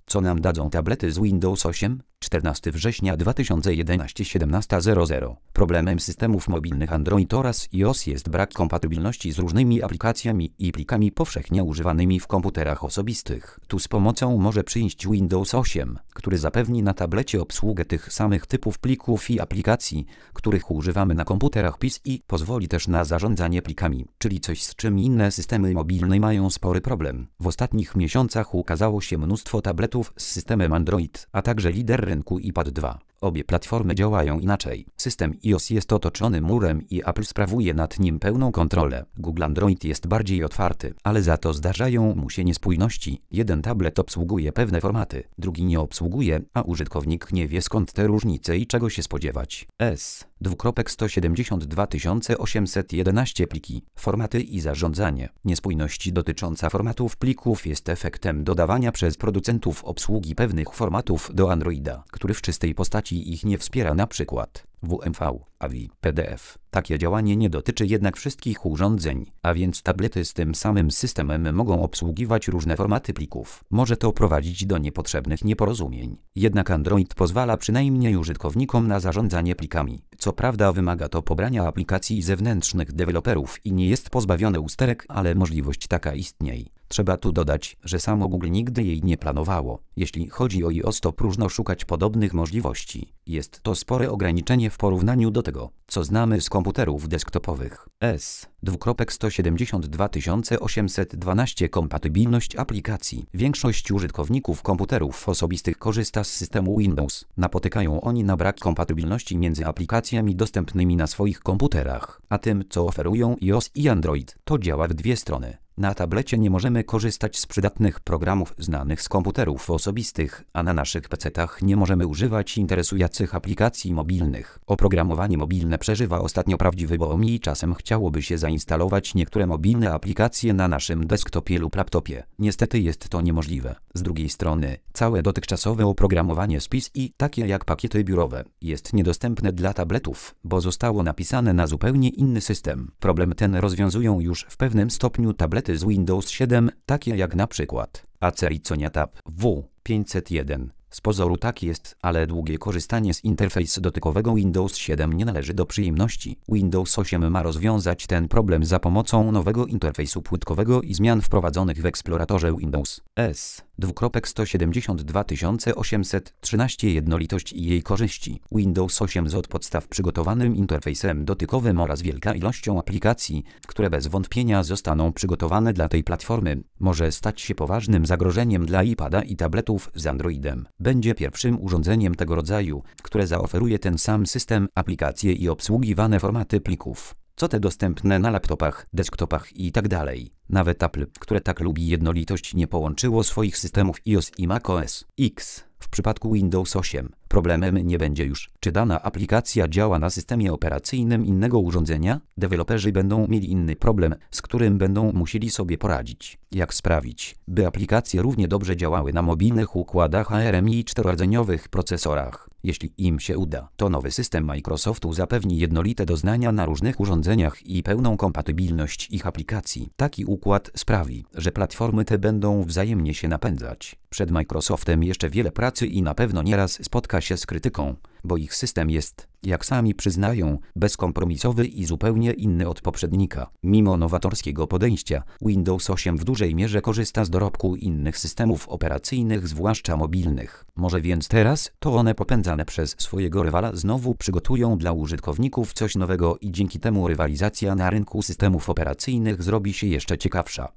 Co nam dadzą tablety z Windows 8? 14 września 2011 17:00. Problemem systemów mobilnych Android oraz iOS jest brak kompatybilności z różnymi aplikacjami i plikami powszechnie używanymi w komputerach osobistych. Tu z pomocą może przyjść Windows 8, który zapewni na tablecie obsługę tych samych typów plików i aplikacji, których używamy na komputerach PC i pozwoli też na zarządzanie plikami, czyli coś, z czym inne systemy mobilne mają spory problem. W ostatnich miesiącach ukazało się mnóstwo tabletów z systemem Android, a także lider rynku iPad 2. Obie platformy działają inaczej. System iOS jest otoczony murem i Apple sprawuje nad nim pełną kontrolę. Google Android jest bardziej otwarty, ale za to zdarzają mu się niespójności. Jeden tablet obsługuje pewne formaty, drugi nie obsługuje, a użytkownik nie wie, skąd te różnice i czego się spodziewać. S:172 pliki, formaty i zarządzanie. Niespójność dotycząca formatów plików jest efektem dodawania przez producentów obsługi pewnych formatów do Androida, który w czystej postaci ich nie wspiera, np. WMV, AVI, PDF. Takie działanie nie dotyczy jednak wszystkich urządzeń, a więc tablety z tym samym systemem mogą obsługiwać różne formaty plików. Może to prowadzić do niepotrzebnych nieporozumień. Jednak Android pozwala przynajmniej użytkownikom na zarządzanie plikami. Co prawda wymaga to pobrania aplikacji zewnętrznych deweloperów i nie jest pozbawione usterek, ale możliwość taka istnieje. Trzeba tu dodać, że samo Google nigdy jej nie planowało. Jeśli chodzi o iOS, to próżno szukać podobnych możliwości. Jest to spore ograniczenie w porównaniu do tego, co znamy z komputerów desktopowych. S:172 kompatybilność aplikacji. Większość użytkowników komputerów osobistych korzysta z systemu Windows. Napotykają oni na brak kompatybilności między aplikacjami dostępnymi na swoich komputerach, a tym, co oferują iOS i Android. To działa w dwie strony. Na tablecie nie możemy korzystać z przydatnych programów znanych z komputerów osobistych, a na naszych PC-tach nie możemy używać interesujących aplikacji mobilnych. Oprogramowanie mobilne przeżywa ostatnio prawdziwy boom i czasem chciałoby się zainstalować niektóre mobilne aplikacje na naszym desktopie lub laptopie. Niestety jest to niemożliwe. Z drugiej strony, całe dotychczasowe oprogramowanie z PC i takie jak pakiety biurowe jest niedostępne dla tabletów, bo zostało napisane na zupełnie inny system. Problem ten rozwiązują już w pewnym stopniu tablety z Windows 7, takie jak na przykład Acer i Sonia Tab W501. Z pozoru tak jest, ale długie korzystanie z interfejsu dotykowego Windows 7 nie należy do przyjemności. Windows 8 ma rozwiązać ten problem za pomocą nowego interfejsu płytkowego i zmian wprowadzonych w eksploratorze Windows. S:172 jednolitość i jej korzyści. Windows 8 z od podstaw przygotowanym interfejsem dotykowym oraz wielką ilością aplikacji, które bez wątpienia zostaną przygotowane dla tej platformy, może stać się poważnym zagrożeniem dla iPada i tabletów z Androidem. Będzie pierwszym urządzeniem tego rodzaju, które zaoferuje ten sam system, aplikacje i obsługiwane formaty plików. Co te dostępne na laptopach, desktopach itd. Nawet Apple, które tak lubi jednolitość, nie połączyło swoich systemów iOS i macOS X. W przypadku Windows 8 problemem nie będzie już, czy dana aplikacja działa na systemie operacyjnym innego urządzenia. Deweloperzy będą mieli inny problem, z którym będą musieli sobie poradzić. Jak sprawić, by aplikacje równie dobrze działały na mobilnych układach ARM i czterorodzeniowych procesorach? Jeśli im się uda, to nowy system Microsoftu zapewni jednolite doznania na różnych urządzeniach i pełną kompatybilność ich aplikacji. Taki układ sprawi, że platformy te będą wzajemnie się napędzać. Przed Microsoftem jeszcze wiele pracy i na pewno nieraz spotka się z krytyką, bo ich system jest, jak sami przyznają, bezkompromisowy i zupełnie inny od poprzednika. Mimo nowatorskiego podejścia, Windows 8 w dużej mierze korzysta z dorobku innych systemów operacyjnych, zwłaszcza mobilnych. Może więc teraz to one popędzane przez swojego rywala znowu przygotują dla użytkowników coś nowego i dzięki temu rywalizacja na rynku systemów operacyjnych zrobi się jeszcze ciekawsza.